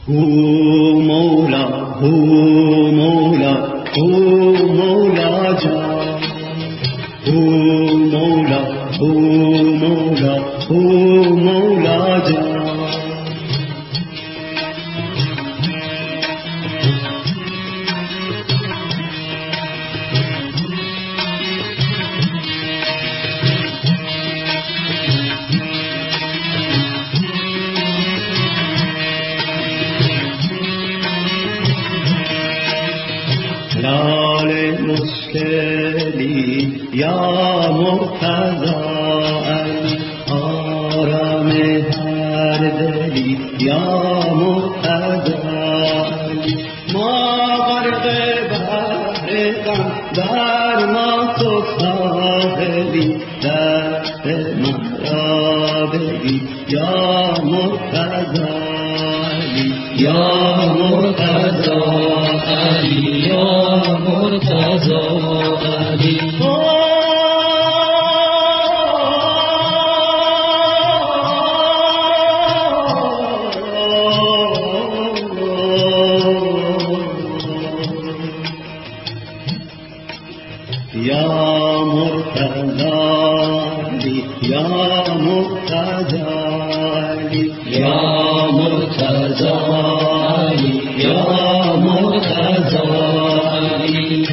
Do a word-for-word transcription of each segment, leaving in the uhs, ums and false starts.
هو مولا هو مولا هو مولا جان هو مولا هو مولا هو مولا جان لال مشکلی یا مرتضی آرام هر دلی یا مرتضی ما غرق بحر غم در ما تو ساحلی دست مرا بگی یا مرتضی یا مرتضی علی یا مرتضی علی یا مرتضی یا مرتضی یا مرتضی یا مرتضی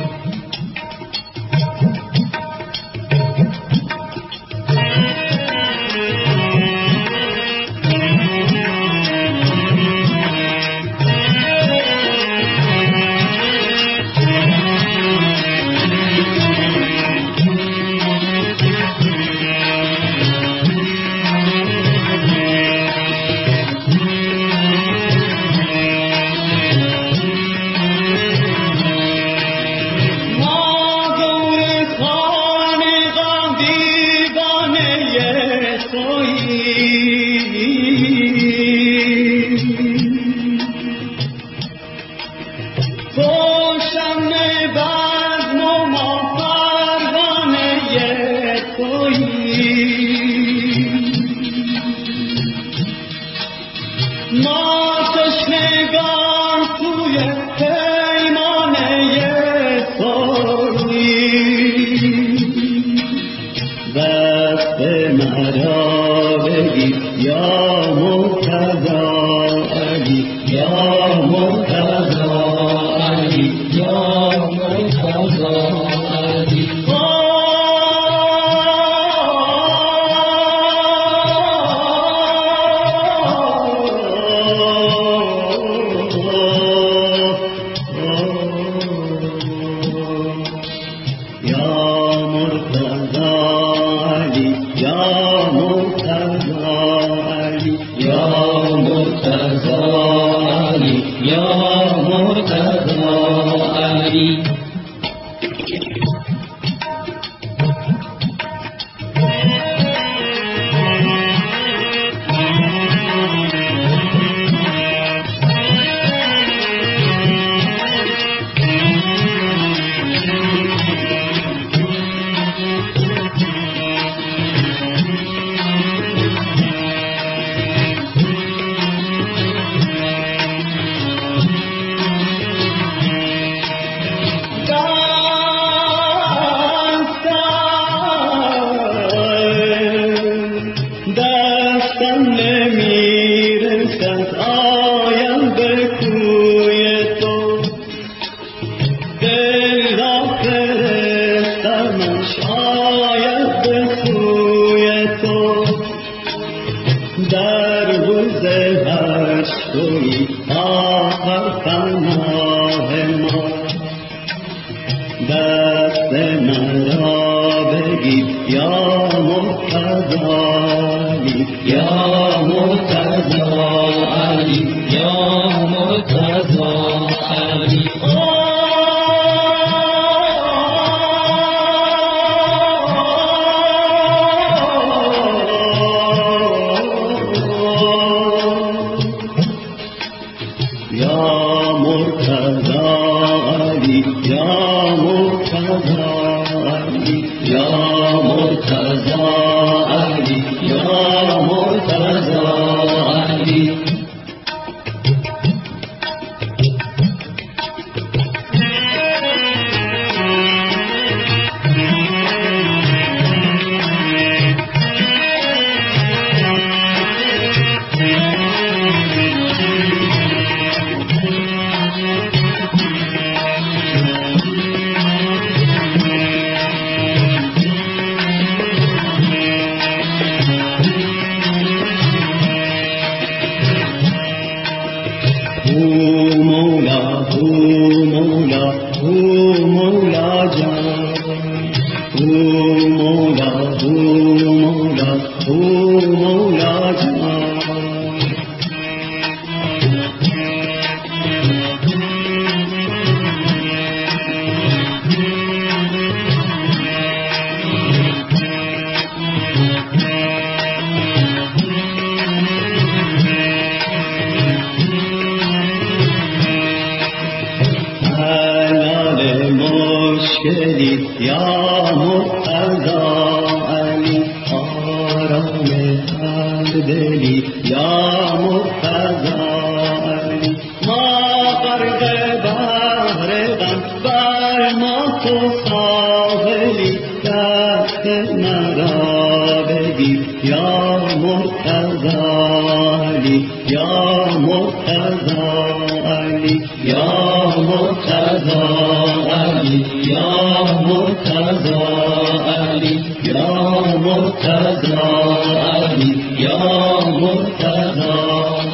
ما تشنگان توی پیمانه تویی دست مرا بگی یا مرتضی علی یا مرتضی علی یا مرتضی علی دست مرا بگی یا مرتضی یا مرتضی علی یا مرتضی علی یا مرتضی علی یا مرتضی علی یا مرتضی علی یا مرتضی علی او مولا او مولا او مولا جان او مولا او مولا او مولا جان مشکلی یا مرتضی علی آرام هر دلی یا مرتضی علی ما غرق بحر غم بر ما تو ساحلی دست مرا بگیر یا مرتضی علی یا مرتضی علی یا مرتضی علی یا مرتضی علی یا مرتضی علی یا مرتضی